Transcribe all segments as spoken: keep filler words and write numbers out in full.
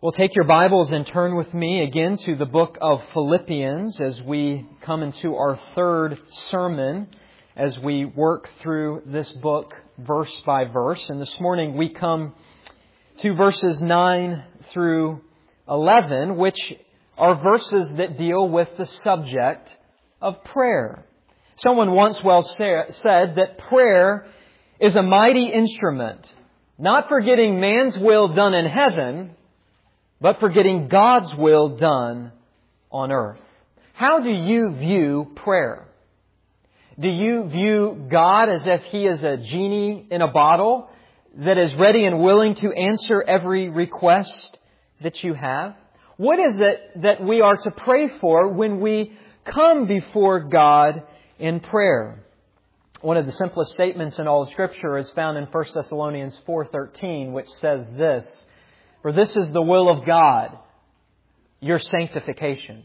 Well, take your Bibles and turn with me again to the book of Philippians as we come into our third sermon as we work through this book verse by verse. And this morning we come to verses nine through eleven, which are verses that deal with the subject of prayer. Someone once well said that prayer is a mighty instrument, not for getting man's will done in heaven, but for getting God's will done on earth. How do you view prayer? Do you view God as if He is a genie in a bottle that is ready and willing to answer every request that you have? What is it that we are to pray for when we come before God in prayer? One of the simplest statements in all of Scripture is found in First Thessalonians four thirteen, which says this: "For this is the will of God, your sanctification."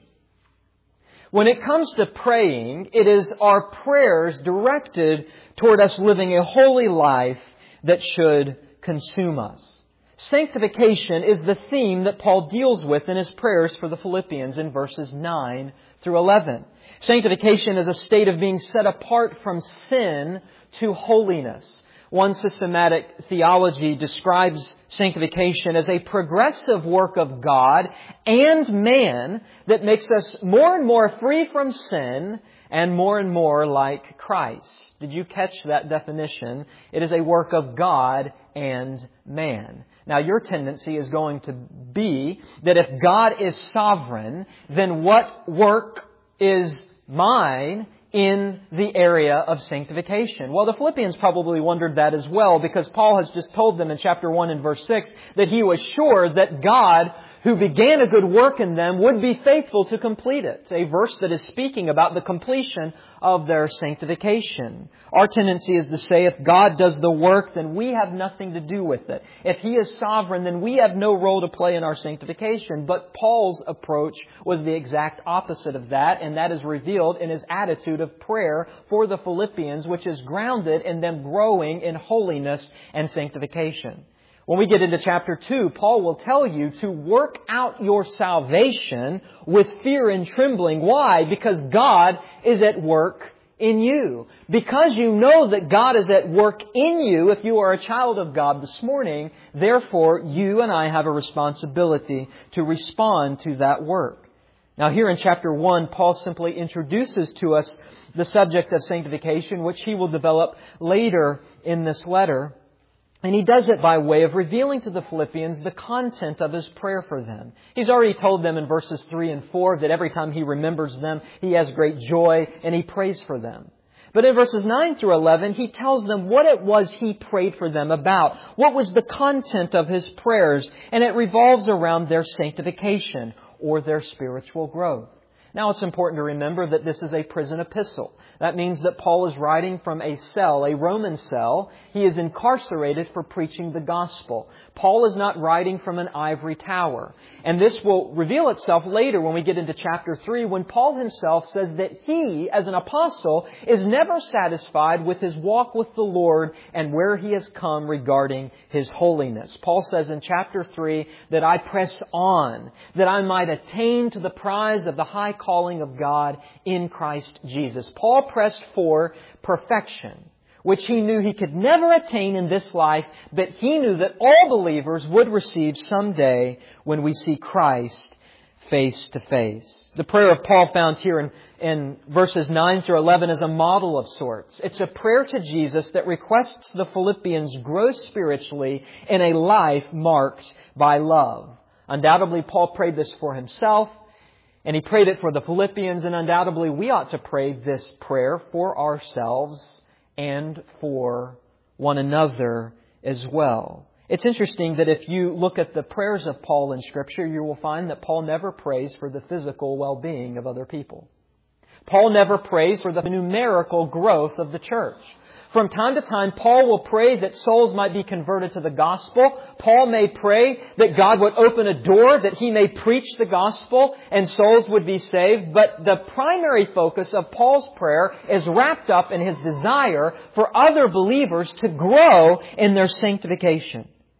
When it comes to praying, it is our prayers directed toward us living a holy life that should consume us. Sanctification is the theme that Paul deals with in his prayers for the Philippians in verses nine through eleven. Sanctification is a state of being set apart from sin to holiness. One systematic theology describes sanctification as a progressive work of God and man that makes us more and more free from sin and more and more like Christ. Did you catch that definition? It is a work of God and man. Now, your tendency is going to be that if God is sovereign, then what work is mine in the area of sanctification? Well, the Philippians probably wondered that as well, because Paul has just told them in chapter one and verse six that he was sure that God, who began a good work in them, would be faithful to complete it. A verse that is speaking about the completion of their sanctification. Our tendency is to say if God does the work, then we have nothing to do with it. If He is sovereign, then we have no role to play in our sanctification. But Paul's approach was the exact opposite of that, and that is revealed in his attitude of prayer for the Philippians, which is grounded in them growing in holiness and sanctification. When we get into chapter two, Paul will tell you to work out your salvation with fear and trembling. Why? Because God is at work in you. Because you know that God is at work in you, if you are a child of God this morning, therefore you and I have a responsibility to respond to that work. Now here in chapter one, Paul simply introduces to us the subject of sanctification, which he will develop later in this letter. And he does it by way of revealing to the Philippians the content of his prayer for them. He's already told them in verses three and four that every time he remembers them, he has great joy and he prays for them. But in verses nine through eleven, he tells them what it was he prayed for them about. What was the content of his prayers? And it revolves around their sanctification or their spiritual growth. Now, it's important to remember that this is a prison epistle. That means that Paul is writing from a cell, a Roman cell. He is incarcerated for preaching the gospel. Paul is not writing from an ivory tower. And this will reveal itself later when we get into chapter three, when Paul himself says that he, as an apostle, is never satisfied with his walk with the Lord and where he has come regarding His holiness. Paul says in chapter three that I press on, that I might attain to the prize of the high calling of God in Christ Jesus. Paul pressed for perfection, which he knew he could never attain in this life, but he knew that all believers would receive someday when we see Christ face to face. The prayer of Paul found here in, in verses nine through eleven is a model of sorts. It's a prayer to Jesus that requests the Philippians grow spiritually in a life marked by love. Undoubtedly, Paul prayed this for himself, and he prayed it for the Philippians, and undoubtedly we ought to pray this prayer for ourselves and for one another as well. It's interesting that if you look at the prayers of Paul in Scripture, you will find that Paul never prays for the physical well-being of other people. Paul never prays for the numerical growth of the church. From time to time, Paul will pray that souls might be converted to the gospel. Paul may pray that God would open a door, that he may preach the gospel and souls would be saved. But the primary focus of Paul's prayer is wrapped up in his desire for other believers to grow in their sanctification.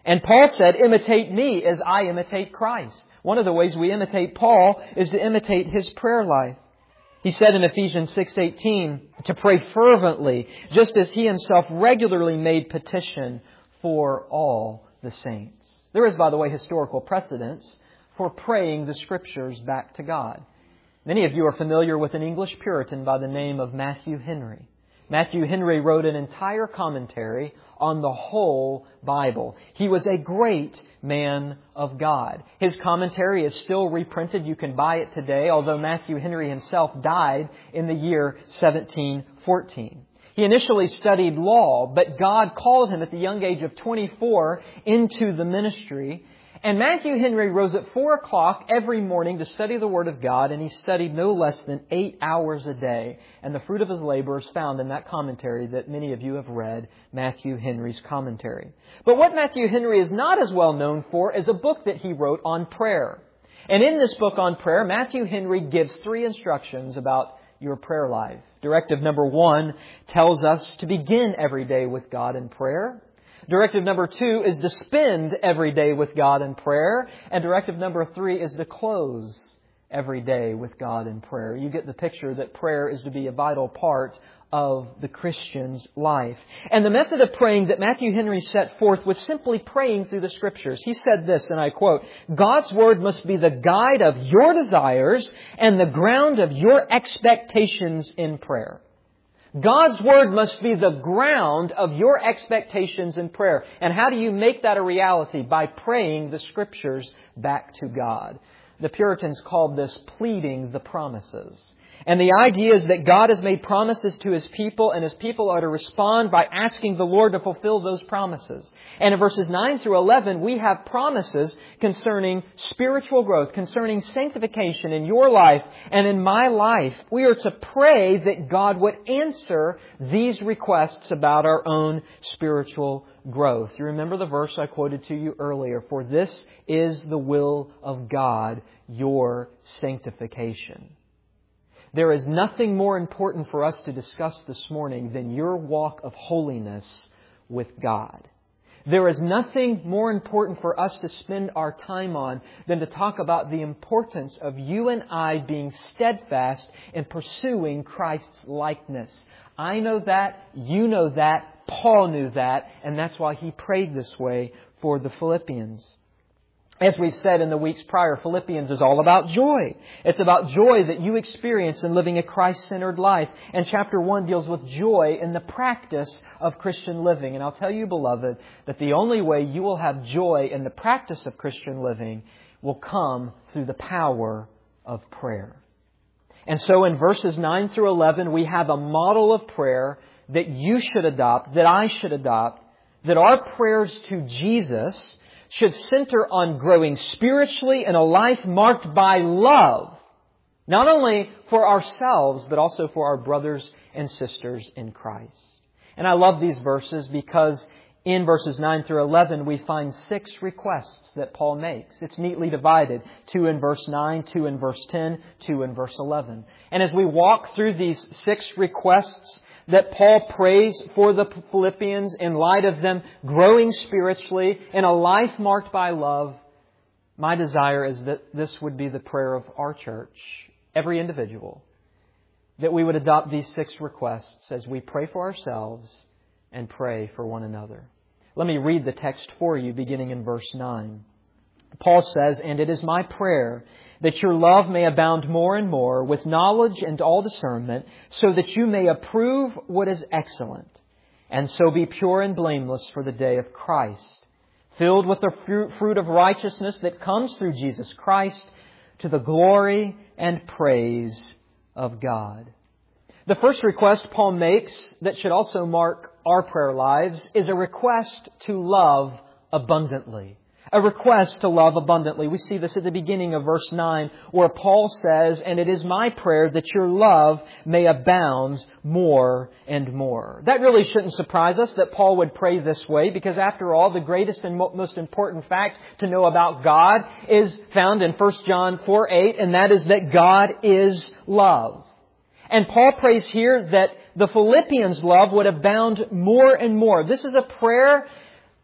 And Paul said, imitate me as I imitate Christ. One of the ways we imitate Paul is to imitate his prayer life. He said in Ephesians six eighteen to pray fervently, just as he himself regularly made petition for all the saints. There is, by the way, historical precedence for praying the Scriptures back to God. Many of you are familiar with an English Puritan by the name of Matthew Henry. Matthew Henry wrote an entire commentary on the whole Bible. He was a great man of God. His commentary is still reprinted. You can buy it today, although Matthew Henry himself died in the year seventeen fourteen. He initially studied law, but God called him at the young age of twenty-four into the ministry. And Matthew Henry rose at four o'clock every morning to study the Word of God, and he studied no less than eight hours a day. And the fruit of his labor is found in that commentary that many of you have read, Matthew Henry's commentary. But what Matthew Henry is not as well known for is a book that he wrote on prayer. And in this book on prayer, Matthew Henry gives three instructions about your prayer life. Directive number one tells us to begin every day with God in prayer. Directive number two is to spend every day with God in prayer. And directive number three is to close every day with God in prayer. You get the picture that prayer is to be a vital part of the Christian's life. And the method of praying that Matthew Henry set forth was simply praying through the Scriptures. He said this, and I quote, "God's Word must be the guide of your desires and the ground of your expectations in prayer." God's Word must be the ground of your expectations in prayer. And how do you make that a reality? By praying the Scriptures back to God. The Puritans called this pleading the promises. And the idea is that God has made promises to His people, and His people are to respond by asking the Lord to fulfill those promises. And in verses nine through eleven, we have promises concerning spiritual growth, concerning sanctification in your life and in my life. We are to pray that God would answer these requests about our own spiritual growth. You remember the verse I quoted to you earlier, "For this is the will of God, your sanctification." There is nothing more important for us to discuss this morning than your walk of holiness with God. There is nothing more important for us to spend our time on than to talk about the importance of you and I being steadfast in pursuing Christ's likeness. I know that, you know that, Paul knew that, and that's why he prayed this way for the Philippians. As we've said in the weeks prior, Philippians is all about joy. It's about joy that you experience in living a Christ-centered life. And chapter one deals with joy in the practice of Christian living. And I'll tell you, beloved, that the only way you will have joy in the practice of Christian living will come through the power of prayer. And so in verses nine through eleven, we have a model of prayer that you should adopt, that I should adopt, that our prayers to Jesus should center on growing spiritually in a life marked by love, not only for ourselves, but also for our brothers and sisters in Christ. And I love these verses because in verses nine through eleven, we find six requests that Paul makes. It's neatly divided. Two in verse nine, two in verse ten, two in verse eleven. And as we walk through these six requests that Paul prays for the Philippians in light of them growing spiritually in a life marked by love, my desire is that this would be the prayer of our church, every individual, that we would adopt these six requests as we pray for ourselves and pray for one another. Let me read the text for you beginning in verse nine. Paul says, "And it is my prayer that your love may abound more and more with knowledge and all discernment, so that you may approve what is excellent, and so be pure and blameless for the day of Christ, filled with the fruit of righteousness that comes through Jesus Christ, to the glory and praise of God." The first request Paul makes that should also mark our prayer lives is a request to love abundantly. A request to love abundantly. We see this at the beginning of verse nine, where Paul says, "And it is my prayer that your love may abound more and more." That really shouldn't surprise us that Paul would pray this way, because after all, the greatest and most important fact to know about God is found in First John four eight, and that is that God is love. And Paul prays here that the Philippians' love would abound more and more. This is a prayer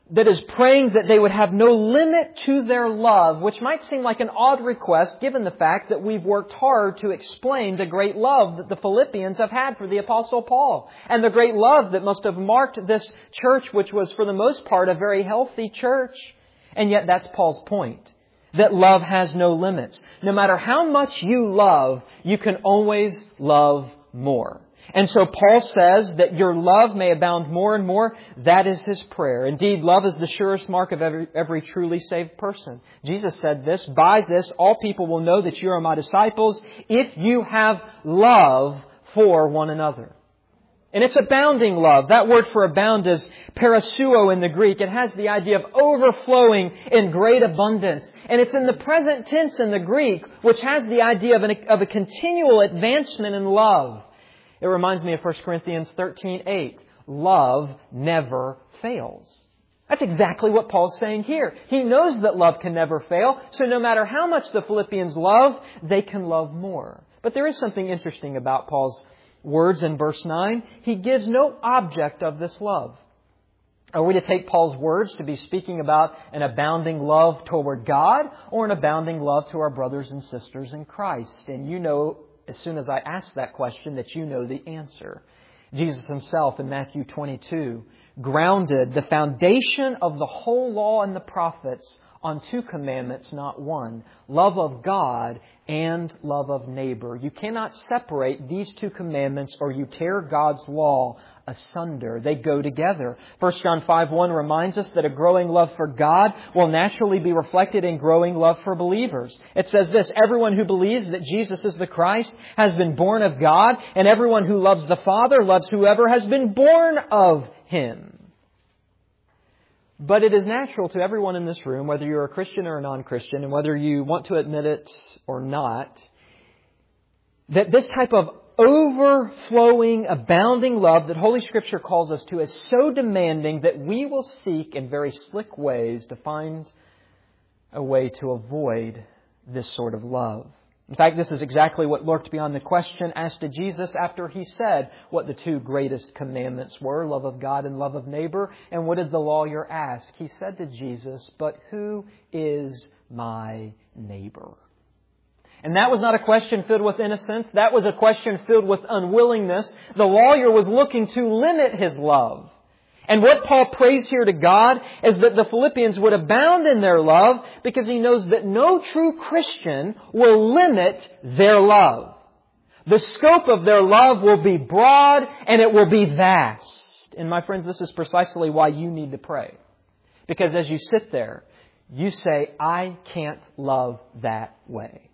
that is praying that they would have no limit to their love, which might seem like an odd request given the fact that we've worked hard to explain the great love that the Philippians have had for the Apostle Paul, and the great love that must have marked this church, which was for the most part a very healthy church. And yet that's Paul's point, that love has no limits. No matter how much you love, you can always love more. And so Paul says that your love may abound more and more. That is his prayer. Indeed, love is the surest mark of every, every truly saved person. Jesus said this, "By this all people will know that you are my disciples if you have love for one another." And it's abounding love. That word for abound is parasuo in the Greek. It has the idea of overflowing in great abundance. And it's in the present tense in the Greek, which has the idea of, an, of a continual advancement in love. It reminds me of First Corinthians thirteen eight. Love never fails. That's exactly what Paul's saying here. He knows that love can never fail. So no matter how much the Philippians love, they can love more. But there is something interesting about Paul's words in verse nine. He gives no object of this love. Are we to take Paul's words to be speaking about an abounding love toward God or an abounding love to our brothers and sisters in Christ? And you know, as soon as I ask that question, that you know the answer. Jesus Himself in Matthew twenty-two grounded the foundation of the whole law and the prophets on two commandments, not one. Love of God and love of neighbor. You cannot separate these two commandments or you tear God's law asunder. They go together. First John five one reminds us that a growing love for God will naturally be reflected in growing love for believers. It says this, "Everyone who believes that Jesus is the Christ has been born of God, and everyone who loves the Father loves whoever has been born of Him." But it is natural to everyone in this room, whether you're a Christian or a non-Christian, and whether you want to admit it or not, that this type of overflowing, abounding love that Holy Scripture calls us to is so demanding that we will seek in very slick ways to find a way to avoid this sort of love. In fact, this is exactly what lurked beyond the question asked to Jesus after He said what the two greatest commandments were, love of God and love of neighbor. And what did the lawyer ask? He said to Jesus, "But who is my neighbor?" And that was not a question filled with innocence. That was a question filled with unwillingness. The lawyer was looking to limit his love. And what Paul prays here to God is that the Philippians would abound in their love, because he knows that no true Christian will limit their love. The scope of their love will be broad and it will be vast. And my friends, this is precisely why you need to pray. Because as you sit there, you say, "I can't love that way."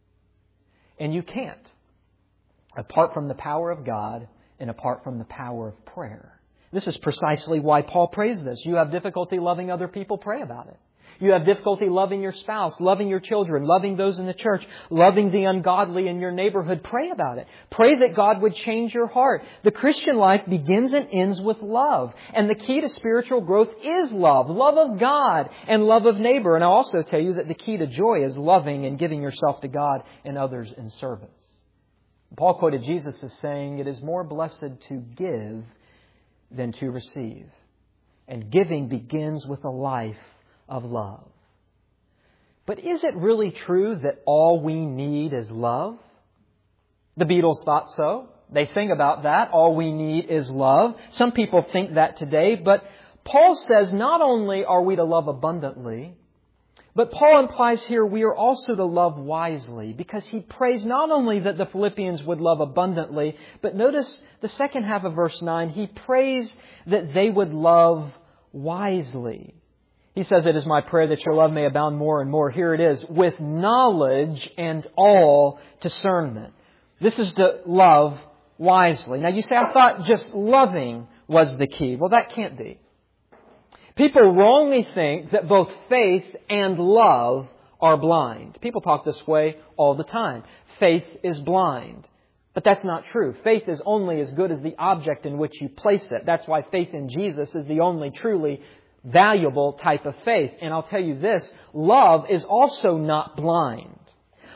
And you can't, apart from the power of God and apart from the power of prayer. This is precisely why Paul prays this. You have difficulty loving other people, pray about it. You have difficulty loving your spouse, loving your children, loving those in the church, loving the ungodly in your neighborhood, pray about it. Pray that God would change your heart. The Christian life begins and ends with love. And the key to spiritual growth is love. Love of God and love of neighbor. And I'll also tell you that the key to joy is loving and giving yourself to God and others in service. Paul quoted Jesus as saying, "It is more blessed to give than to receive." And giving begins with a life of love. But is it really true that all we need is love? The Beatles thought so. They sing about that. All we need is love. Some people think that today, but Paul says not only are we to love abundantly, but Paul implies here we are also to love wisely, because he prays not only that the Philippians would love abundantly, but notice the second half of verse nine, he prays that they would love wisely. He says, "It is my prayer that your love may abound more and more." Here it is, "with knowledge and all discernment." This is to love wisely. Now you say, "I thought just loving was the key." Well, that can't be. People wrongly think that both faith and love are blind. People talk this way all the time. Faith is blind. But that's not true. Faith is only as good as the object in which you place it. That's why faith in Jesus is the only truly valuable type of faith. And I'll tell you this, love is also not blind.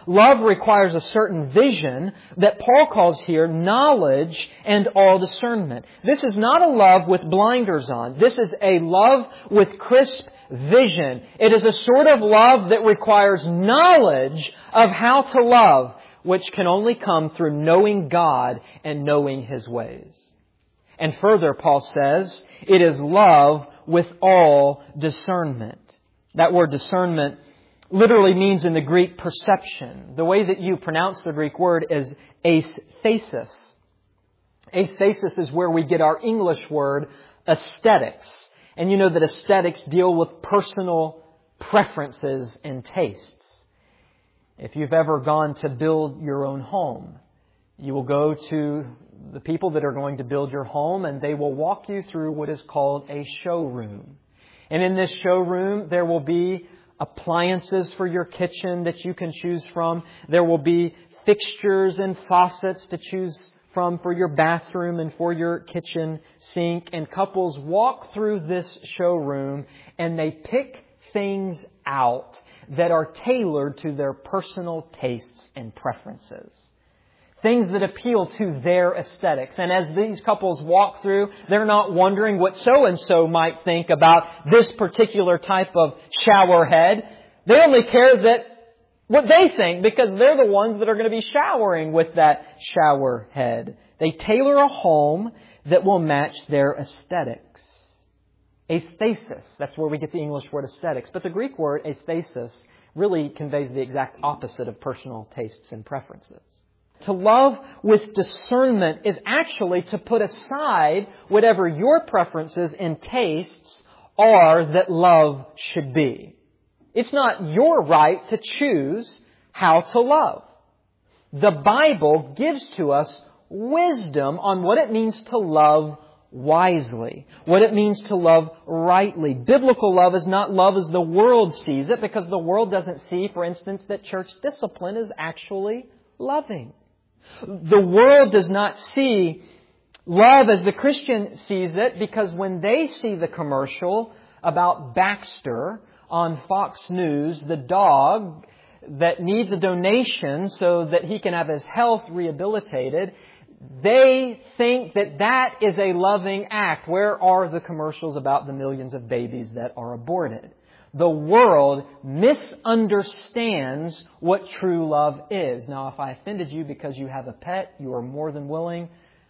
Love requires a certain vision that Paul calls here knowledge and all discernment. This is not a love with blinders on. This is a love with crisp vision. It is a sort of love that requires knowledge of how to love, which can only come through knowing God and knowing His ways. And further, Paul says, it is love with all discernment. That word discernment literally means in the Greek perception. The way that you pronounce the Greek word is aesthesis. Aesthesis is where we get our English word aesthetics. And you know that aesthetics deal with personal preferences and tastes. If you've ever gone to build your own home, you will go to the people that are going to build your home and they will walk you through what is called a showroom. And in this showroom, there will be appliances for your kitchen that you can choose from. There will be fixtures and faucets to choose from for your bathroom and for your kitchen sink. And couples walk through this showroom and they pick things out that are tailored to their personal tastes and preferences. Things that appeal to their aesthetics. And as these couples walk through, they're not wondering what so-and-so might think about this particular type of shower head. They only care that what they think, because they're the ones that are going to be showering with that shower head. They tailor a home that will match their aesthetics. Aesthesis, that's where we get the English word aesthetics. But the Greek word aesthesis really conveys the exact opposite of personal tastes and preferences. To love with discernment is actually to put aside whatever your preferences and tastes are that love should be. It's not your right to choose how to love. The Bible gives to us wisdom on what it means to love wisely, what it means to love rightly. Biblical love is not love as the world sees it, because the world doesn't see, for instance, that church discipline is actually loving. The world does not see love as the Christian sees it, because when they see the commercial about Baxter on Fox News, the dog that needs a donation so that he can have his health rehabilitated, they think that that is a loving act. Where are the commercials about the millions of babies that are aborted? The world misunderstands what true love is. Now, if I offended you because you have a pet, you are more than willing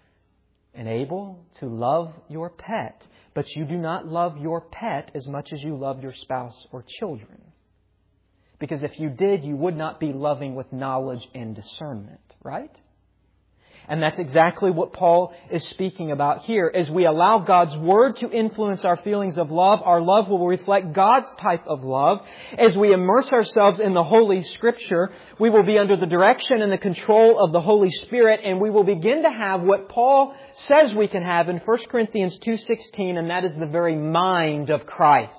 and able to love your pet. But you do not love your pet as much as you love your spouse or children. Because if you did, you would not be loving with knowledge and discernment, right? And that's exactly what Paul is speaking about here. As we allow God's Word to influence our feelings of love, our love will reflect God's type of love. As we immerse ourselves in the Holy Scripture, we will be under the direction and the control of the Holy Spirit, and we will begin to have what Paul says we can have in First Corinthians two sixteen, and that is the very mind of Christ.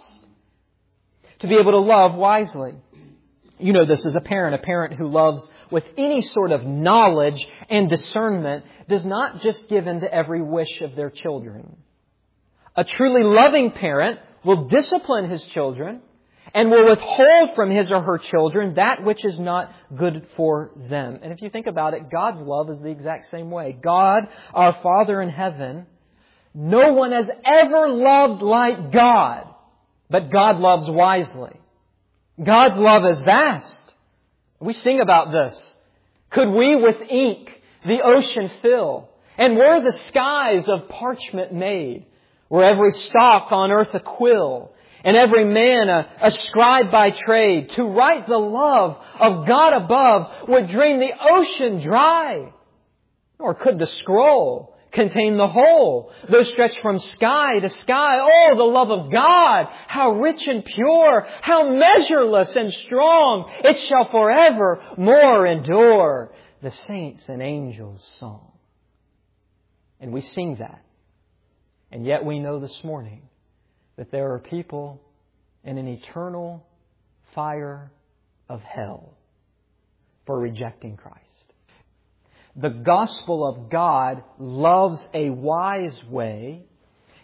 To be able to love wisely. You know this as a parent. A parent who loves with any sort of knowledge and discernment does not just give in to every wish of their children. A truly loving parent will discipline his children and will withhold from his or her children that which is not good for them. And if you think about it, God's love is the exact same way. God, our Father in heaven, no one has ever loved like God, but God loves wisely. God's love is vast. We sing about this. Could we with ink the ocean fill? And were the skies of parchment made? Were every stalk on earth a quill? And every man a, a scribe by trade? To write the love of God above would drain the ocean dry. Or could the scroll contain the whole, though stretched from sky to sky? Oh, the love of God, how rich and pure, how measureless and strong, it shall forever more endure. The saints and angels' song. And we sing that. And yet we know this morning that there are people in an eternal fire of hell for rejecting Christ. The gospel of God loves a wise way,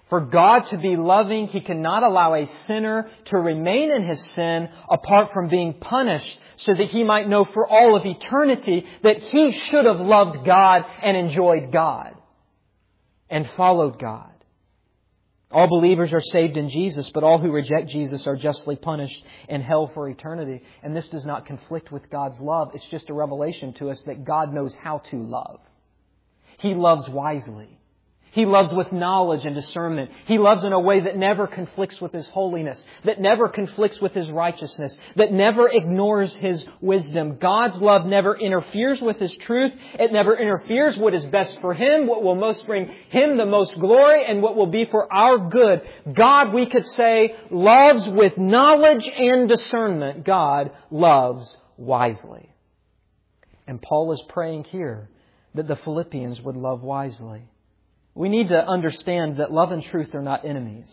For God to be loving, He cannot allow a sinner to remain in his sin apart from being punished, so that he might know for all of eternity that he should have loved God and enjoyed God and followed God. All believers are saved in Jesus, but all who reject Jesus are justly punished in hell for eternity. And this does not conflict with God's love. It's just a revelation to us that God knows how to love. He loves wisely. He loves with knowledge and discernment. He loves in a way that never conflicts with His holiness, that never conflicts with His righteousness, that never ignores His wisdom. God's love never interferes with His truth. It never interferes what is best for Him, what will most bring Him the most glory, and what will be for our good. God, we could say, loves with knowledge and discernment. God loves wisely. And Paul is praying here that the Philippians would love wisely. We need to understand that love and truth are not enemies.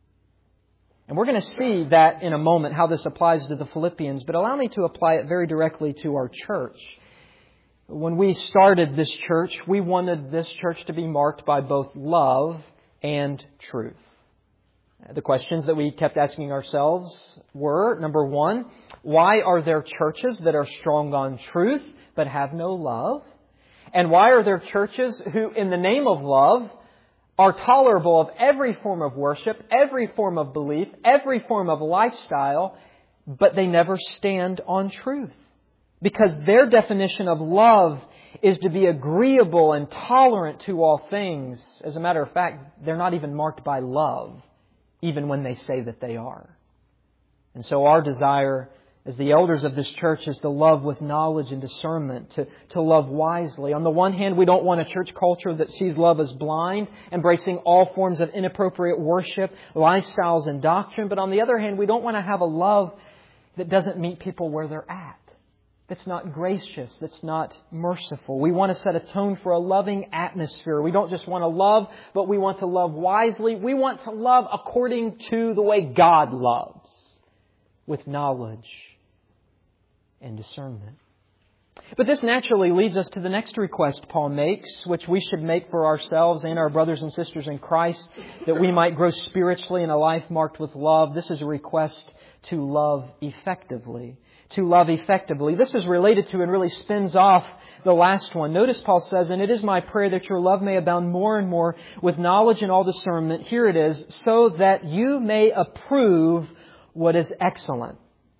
And we're going to see that in a moment, how this applies to the Philippians. But allow me to apply it very directly to our church. When we started this church, we wanted this church to be marked by both love and truth. The questions that we kept asking ourselves were, number one, why are there churches that are strong on truth but have no love? And why are there churches who, in the name of love, are tolerable of every form of worship, every form of belief, every form of lifestyle, but they never stand on truth? Because their definition of love is to be agreeable and tolerant to all things. As a matter of fact, they're not even marked by love, even when they say that they are. And so our desire as the elders of this church is to love with knowledge and discernment, to, to love wisely. On the one hand, we don't want a church culture that sees love as blind, embracing all forms of inappropriate worship, lifestyles, and doctrine. But on the other hand, we don't want to have a love that doesn't meet people where they're at, that's not gracious, that's not merciful. We want to set a tone for a loving atmosphere. We don't just want to love, but we want to love wisely. We want to love according to the way God loves, with knowledge and discernment. But this naturally leads us to the next request Paul makes, which we should make for ourselves and our brothers and sisters in Christ, that we might grow spiritually in a life marked with love. This is a request to love effectively. To love effectively. This is related to and really spins off the last one. Notice Paul says, and it is my prayer that your love may abound more and more with knowledge and all discernment. Here it is, so that you may approve what is excellent.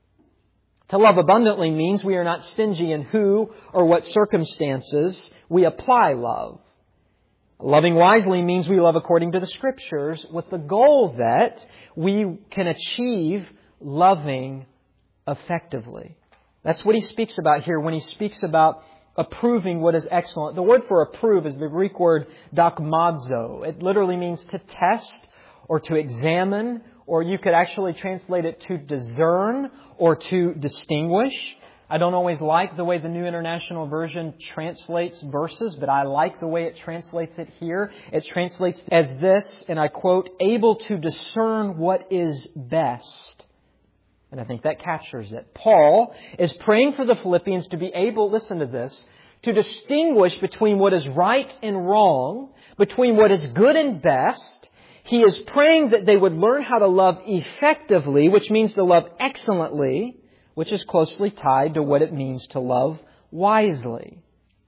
To love abundantly means we are not stingy in who or what circumstances we apply love. Loving wisely means we love according to the Scriptures, with the goal that we can achieve loving effectively. That's what he speaks about here when he speaks about approving what is excellent. The word for approve is the Greek word dokmazo. It literally means to test or to examine, or you could actually translate it to discern or to distinguish. I don't always like the way the New International Version translates verses, but I like the way it translates it here. It translates as this, and I quote, able to discern what is best. And I think that captures it. Paul is praying for the Philippians to be able, listen to this, to distinguish between what is right and wrong, between what is good and best. He is praying that they would learn how to love effectively, which means to love excellently, which is closely tied to what it means to love wisely.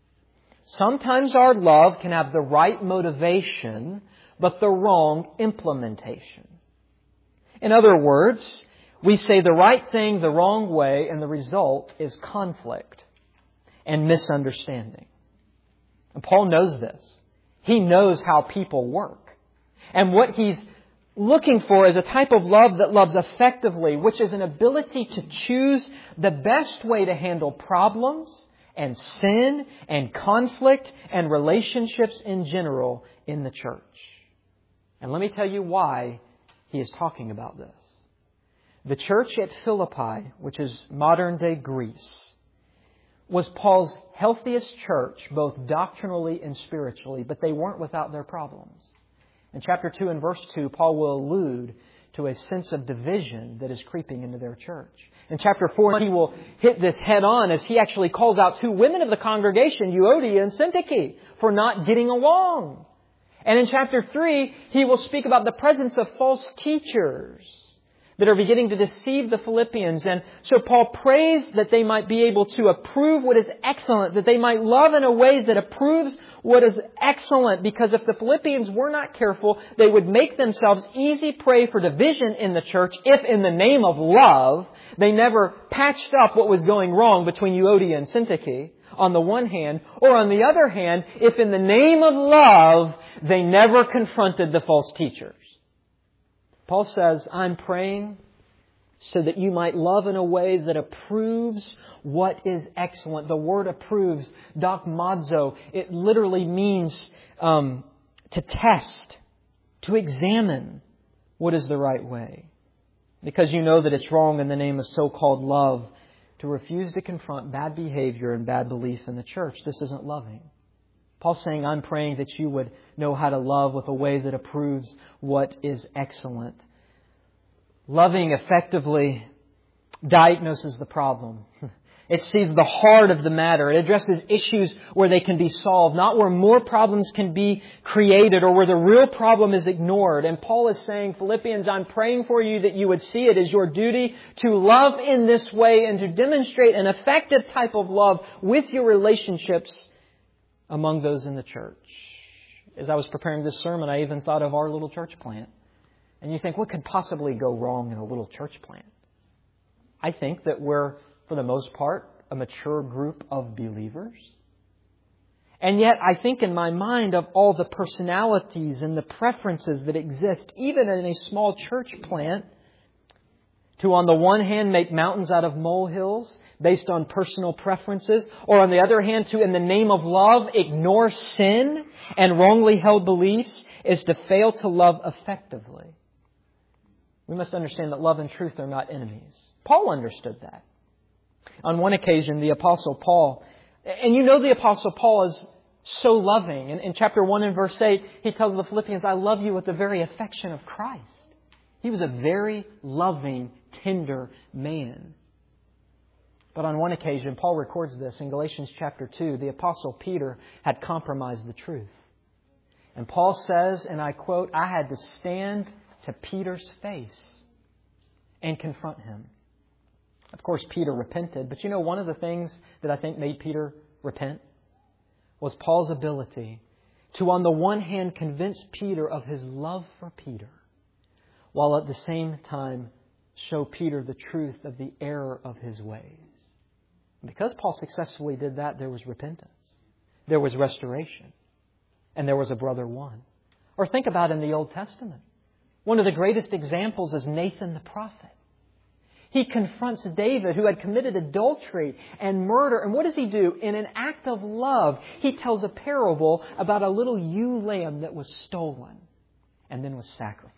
Sometimes our love can have the right motivation, but the wrong implementation. In other words, we say the right thing the wrong way, and the result is conflict and misunderstanding. And Paul knows this. He knows how people work. And what he's looking for is a type of love that loves effectively, which is an ability to choose the best way to handle problems and sin and conflict and relationships in general in the church. And let me tell you why he is talking about this. The church at Philippi, which is modern-day Greece, was Paul's healthiest church, both doctrinally and spiritually, but they weren't without their problems. In chapter two and verse two, Paul will allude to a sense of division that is creeping into their church. In chapter four, he will hit this head on as he actually calls out two women of the congregation, Euodia and Syntyche, for not getting along. And in chapter three, he will speak about the presence of false teachers that are beginning to deceive the Philippians. And so Paul prays that they might be able to approve what is excellent, that they might love in a way that approves what is excellent. Because if the Philippians were not careful, they would make themselves easy prey for division in the church if in the name of love, they never patched up what was going wrong between Euodia and Syntyche on the one hand, or on the other hand, if in the name of love, they never confronted the false teachers. Paul says, I'm praying so that you might love in a way that approves what is excellent. The word approves, dokmazo, it literally means um, to test, to examine what is the right way. Because you know that it's wrong in the name of so-called love to refuse to confront bad behavior and bad belief in the church. This isn't loving. Paul's saying, I'm praying that you would know how to love with a way that approves what is excellent. Loving effectively diagnoses the problem. It sees the heart of the matter. It addresses issues where they can be solved, not where more problems can be created or where the real problem is ignored. And Paul is saying, Philippians, I'm praying for you that you would see it as your duty to love in this way and to demonstrate an effective type of love with your relationships among those in the church. As I was preparing this sermon, I even thought of our little church plant. And you think, what could possibly go wrong in a little church plant? I think that we're, for the most part, a mature group of believers. And yet, I think in my mind of all the personalities and the preferences that exist, even in a small church plant, to on the one hand make mountains out of molehills based on personal preferences, or on the other hand to, in the name of love, ignore sin and wrongly held beliefs, is to fail to love effectively. We must understand that love and truth are not enemies. Paul understood that. On one occasion, the Apostle Paul, and you know the Apostle Paul is so loving. In, in chapter one and verse eight, he tells the Philippians, I love you with the very affection of Christ. He was a very loving, tender man. But on one occasion, Paul records this in Galatians chapter two, the Apostle Peter had compromised the truth. And Paul says, and I quote, I had to stand to Peter's face and confront him. Of course, Peter repented. But you know, one of the things that I think made Peter repent was Paul's ability to, on the one hand, convince Peter of his love for Peter, while at the same time show Peter the truth of the error of his ways. Because Paul successfully did that, there was repentance. There was restoration. And there was a brother won. Or think about in the Old Testament. One of the greatest examples is Nathan the prophet. He confronts David, who had committed adultery and murder. And what does he do? In an act of love, he tells a parable about a little ewe lamb that was stolen and then was sacrificed.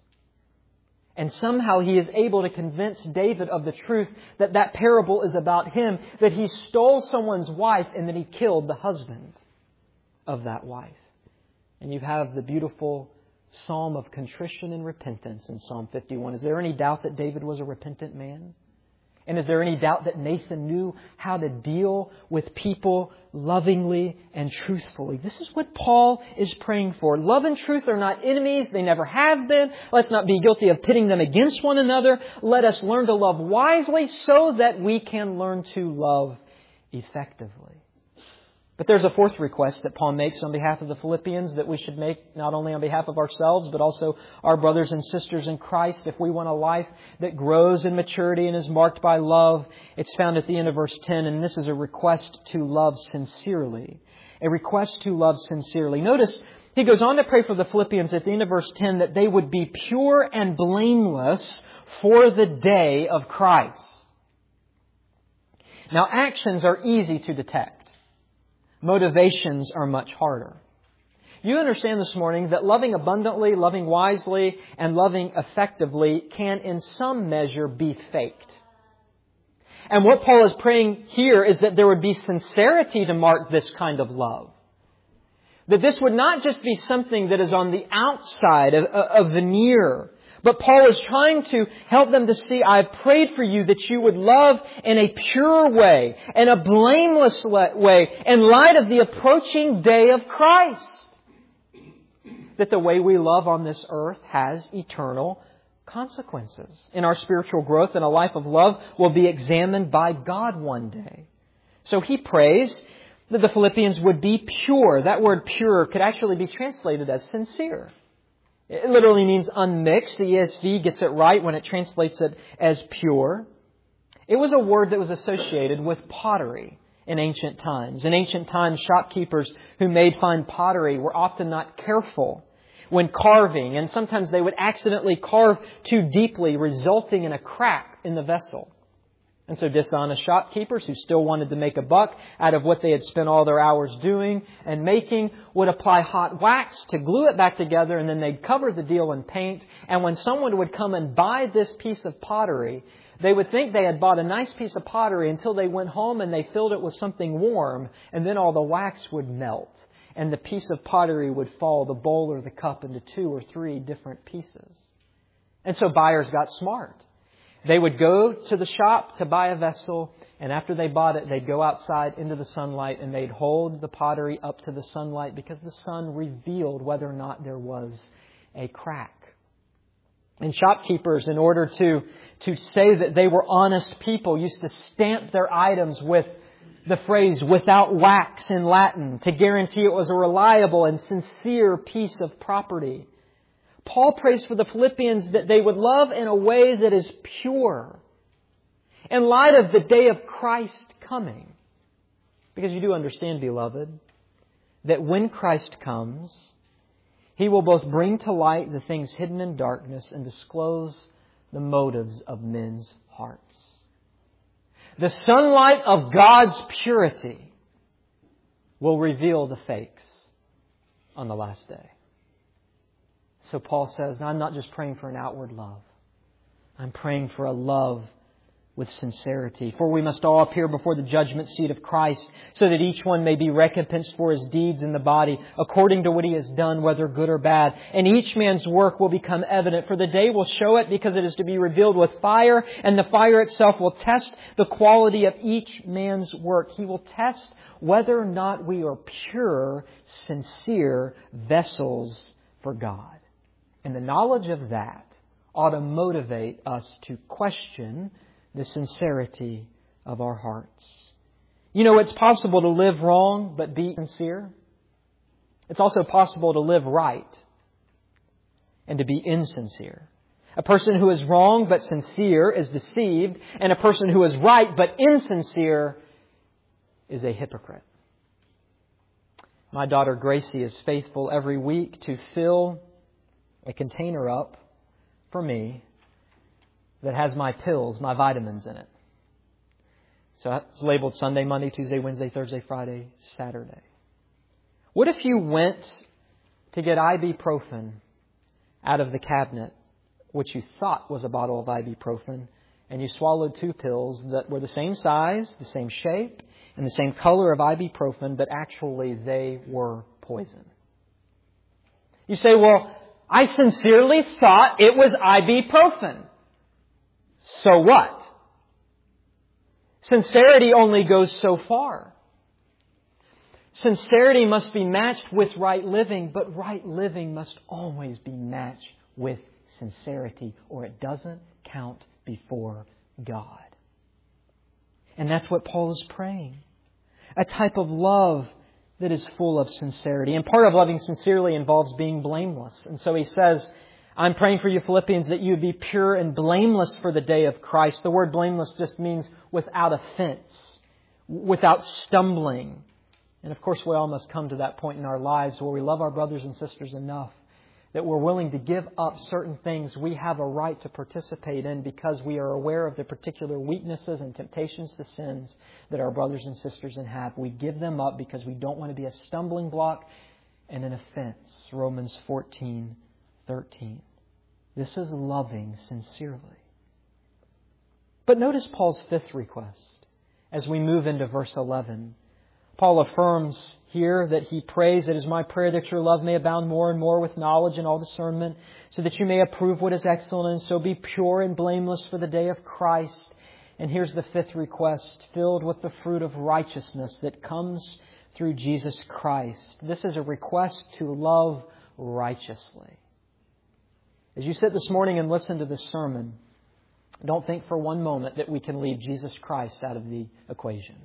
And somehow he is able to convince David of the truth that that parable is about him, that he stole someone's wife and that he killed the husband of that wife. And you have the beautiful psalm of contrition and repentance in Psalm fifty-one. Is there any doubt that David was a repentant man? And is there any doubt that Nathan knew how to deal with people lovingly and truthfully? This is what Paul is praying for. Love and truth are not enemies. They never have been. Let's not be guilty of pitting them against one another. Let us learn to love wisely so that we can learn to love effectively. But there's a fourth request that Paul makes on behalf of the Philippians that we should make not only on behalf of ourselves, but also our brothers and sisters in Christ. If we want a life that grows in maturity and is marked by love, it's found at the end of verse ten. And this is a request to love sincerely. A request to love sincerely. Notice he goes on to pray for the Philippians at the end of verse ten that they would be pure and blameless for the day of Christ. Now, actions are easy to detect. Motivations are much harder. You understand this morning that loving abundantly, loving wisely, and loving effectively can in some measure be faked. And what Paul is praying here is that there would be sincerity to mark this kind of love. That this would not just be something that is on the outside, a, a veneer. But Paul is trying to help them to see, I've prayed for you that you would love in a pure way, in a blameless way, in light of the approaching day of Christ. that the way we love on this earth has eternal consequences. And our spiritual growth and a life of love will be examined by God one day. So he prays that the Philippians would be pure. That word pure could actually be translated as sincere. It literally means unmixed. The E S V gets it right when it translates it as pure. It was a word that was associated with pottery in ancient times. In ancient times, shopkeepers who made fine pottery were often not careful when carving, and sometimes they would accidentally carve too deeply, resulting in a crack in the vessel. And so dishonest shopkeepers who still wanted to make a buck out of what they had spent all their hours doing and making would apply hot wax to glue it back together, and then they'd cover the deal in paint. And when someone would come and buy this piece of pottery, they would think they had bought a nice piece of pottery until they went home and they filled it with something warm, and then all the wax would melt and the piece of pottery would fall, the bowl or the cup, into two or three different pieces. And so buyers got smart. They would go to the shop to buy a vessel, and after they bought it, they'd go outside into the sunlight and they'd hold the pottery up to the sunlight because the sun revealed whether or not there was a crack. And shopkeepers, in order to, to say that they were honest people, used to stamp their items with the phrase "without wax" in Latin to guarantee it was a reliable and sincere piece of property. Paul prays for the Philippians that they would love in a way that is pure in light of the day of Christ coming. Because you do understand, beloved, that when Christ comes, He will both bring to light the things hidden in darkness and disclose the motives of men's hearts. The sunlight of God's purity will reveal the fakes on the last day. So Paul says, I'm not just praying for an outward love. I'm praying for a love with sincerity. For we must all appear before the judgment seat of Christ, so that each one may be recompensed for his deeds in the body, according to what he has done, whether good or bad. And each man's work will become evident, for the day will show it, because it is to be revealed with fire, and the fire itself will test the quality of each man's work. He will test whether or not we are pure, sincere vessels for God. And the knowledge of that ought to motivate us to question the sincerity of our hearts. You know, it's possible to live wrong but be sincere. It's also possible to live right and to be insincere. A person who is wrong but sincere is deceived, and a person who is right but insincere is a hypocrite. My daughter Gracie is faithful every week to fill a container up for me that has my pills, my vitamins in it. So it's labeled Sunday, Monday, Tuesday, Wednesday, Thursday, Friday, Saturday. What if you went to get ibuprofen out of the cabinet, which you thought was a bottle of ibuprofen, and you swallowed two pills that were the same size, the same shape, and the same color of ibuprofen, but actually they were poison? You say, well, I sincerely thought it was ibuprofen. So what? Sincerity only goes so far. Sincerity must be matched with right living, but right living must always be matched with sincerity, or it doesn't count before God. And that's what Paul is praying. A type of love that is full of sincerity. And part of loving sincerely involves being blameless. And so he says, I'm praying for you, Philippians, that you would be pure and blameless for the day of Christ. The word blameless just means without offense, without stumbling. And of course, we all must come to that point in our lives where we love our brothers and sisters enough that we're willing to give up certain things we have a right to participate in because we are aware of the particular weaknesses and temptations to sins that our brothers and sisters have. We give them up because we don't want to be a stumbling block and an offense. Romans fourteen thirteen. This is loving sincerely. But notice Paul's fifth request as we move into verse eleven. Paul affirms here that he prays, "It is my prayer that your love may abound more and more with knowledge and all discernment, so that you may approve what is excellent, and so be pure and blameless for the day of Christ." And here's the fifth request, filled with the fruit of righteousness that comes through Jesus Christ. This is a request to love righteously. As you sit this morning and listen to this sermon, don't think for one moment that we can leave Jesus Christ out of the equation.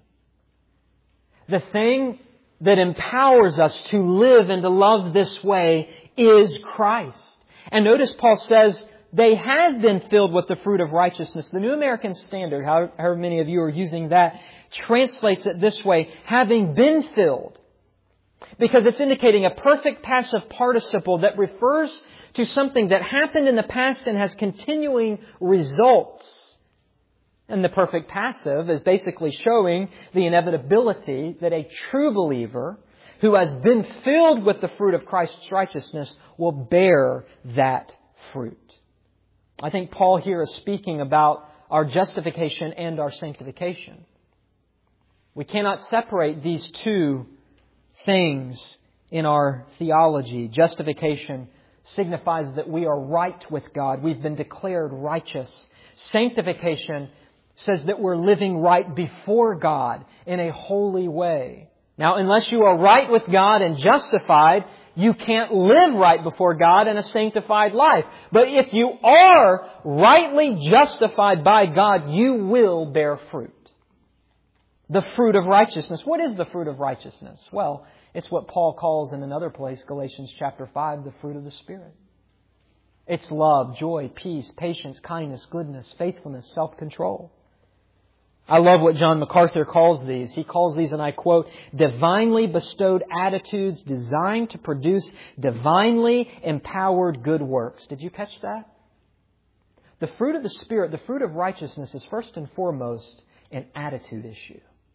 The thing that empowers us to live and to love this way is Christ. And notice Paul says, they have been filled with the fruit of righteousness. The New American Standard, however many of you are using that, translates it this way, having been filled. Because it's indicating a perfect passive participle that refers to something that happened in the past and has continuing results. And the perfect passive is basically showing the inevitability that a true believer who has been filled with the fruit of Christ's righteousness will bear that fruit. I think Paul here is speaking about our justification and our sanctification. We cannot separate these two things in our theology. Justification signifies that we are right with God. We've been declared righteous. Sanctification says that we're living right before God in a holy way. Now, unless you are right with God and justified, you can't live right before God in a sanctified life. But if you are rightly justified by God, you will bear fruit. The fruit of righteousness. What is the fruit of righteousness? Well, it's what Paul calls in another place, Galatians chapter five, the fruit of the Spirit. It's love, joy, peace, patience, kindness, goodness, faithfulness, self-control. I love what John MacArthur calls these. He calls these, and I quote, divinely bestowed attitudes designed to produce divinely empowered good works. Did you catch that? The fruit of the Spirit, the fruit of righteousness, is first and foremost an attitude issue.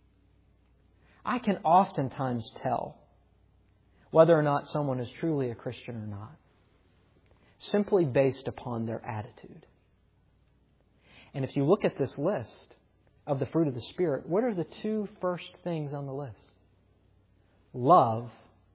I can oftentimes tell whether or not someone is truly a Christian or not, simply based upon their attitude. And if you look at this list of the fruit of the Spirit, what are the two first things on the list? Love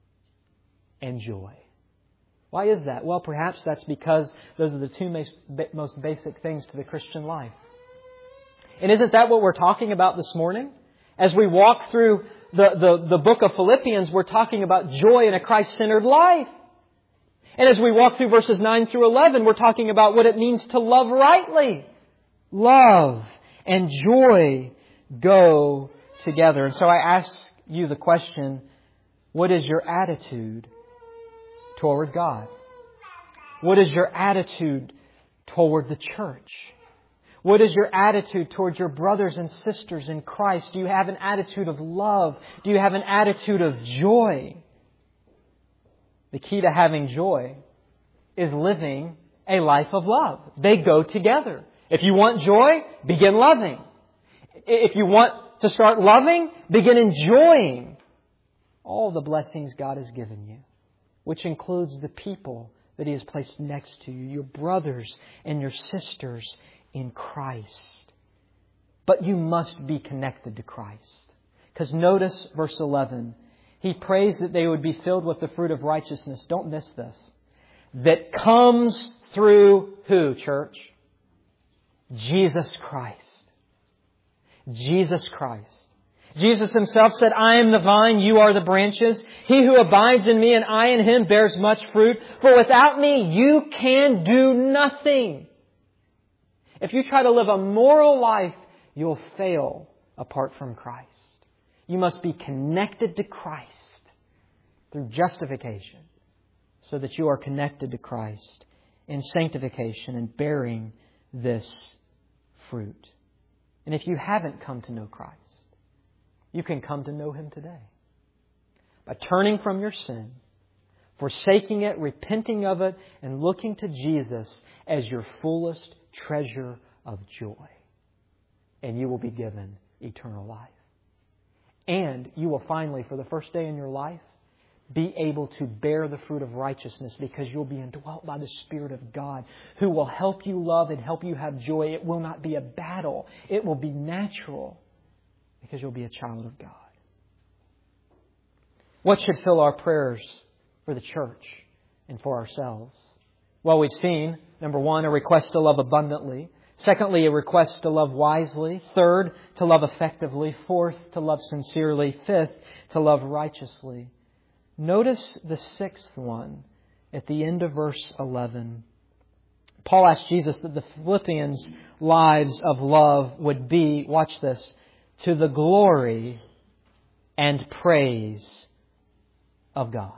and joy. Why is that? Well, perhaps that's because those are the two most basic things to the Christian life. And isn't that what we're talking about this morning? As we walk through the, the, the book of Philippians, we're talking about joy in a Christ-centered life. And as we walk through verses nine through eleven, we're talking about what it means to love rightly. Love and joy go together. And so I ask you the question, what is your attitude toward God? What is your attitude toward the church? What is your attitude towards your brothers and sisters in Christ? Do you have an attitude of love? Do you have an attitude of joy? The key to having joy is living a life of love. They go together. If you want joy, begin loving. If you want to start loving, begin enjoying all the blessings God has given you, which includes the people that He has placed next to you, your brothers and your sisters in Christ. But you must be connected to Christ. Because notice verse eleven. He prays that they would be filled with the fruit of righteousness. Don't miss this. That comes through who, church? Jesus Christ. Jesus Christ. Jesus Himself said, I am the vine, you are the branches. He who abides in me and I in Him bears much fruit. For without me you can do nothing. If you try to live a moral life, you'll fail apart from Christ. You must be connected to Christ through justification so that you are connected to Christ in sanctification and bearing this fruit. And if you haven't come to know Christ, you can come to know Him today by turning from your sin, forsaking it, repenting of it, and looking to Jesus as your fullest treasure of joy. And you will be given eternal life. And you will finally, for the first day in your life, be able to bear the fruit of righteousness because you'll be indwelt by the Spirit of God who will help you love and help you have joy. It will not be a battle. It will be natural because you'll be a child of God. What should fill our prayers for the church and for ourselves? Well, we've seen, number one, a request to love abundantly. Secondly, a request to love wisely. Third, to love effectively. Fourth, to love sincerely. Fifth, to love righteously. Notice the sixth one, at the end of verse eleven, Paul asked Jesus that the Philippians' lives of love would be, watch this, to the glory and praise of God.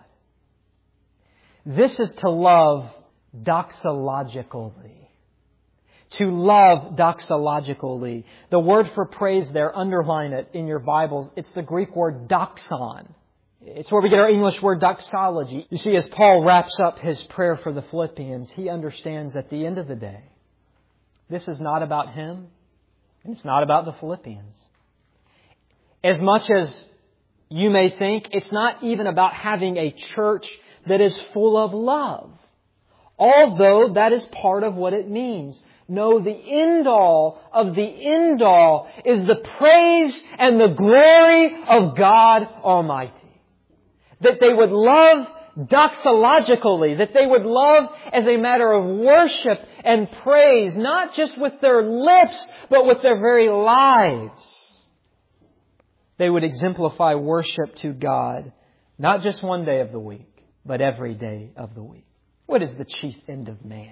This is to love doxologically. To love doxologically. The word for praise there, underline it in your Bibles. It's the Greek word doxon. It's where we get our English word doxology. You see, as Paul wraps up his prayer for the Philippians, he understands at the end of the day, this is not about him, and it's not about the Philippians. As much as you may think, it's not even about having a church that is full of love. Although that is part of what it means. No, the end all of the end all is the praise and the glory of God Almighty. That they would love doxologically, that they would love as a matter of worship and praise, not just with their lips, but with their very lives. They would exemplify worship to God, not just one day of the week, but every day of the week. What is the chief end of man?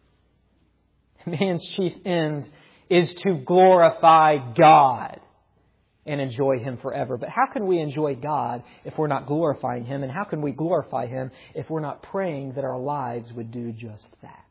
Man's chief end is to glorify God and enjoy Him forever. But how can we enjoy God if we're not glorifying Him? And how can we glorify Him if we're not praying that our lives would do just that?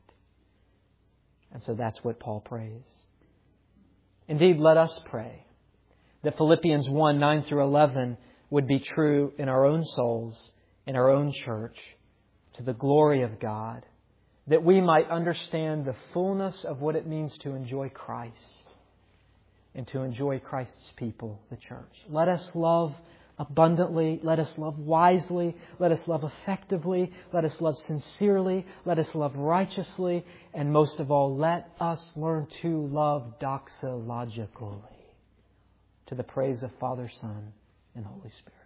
And so that's what Paul prays. Indeed, let us pray that Philippians one, nine through eleven would be true in our own souls, in our own church, to the glory of God, that we might understand the fullness of what it means to enjoy Christ and to enjoy Christ's people, the church. Let us love abundantly. Let us love wisely. Let us love effectively. Let us love sincerely. Let us love righteously. And most of all, let us learn to love doxologically, to the praise of Father, Son, and Holy Spirit.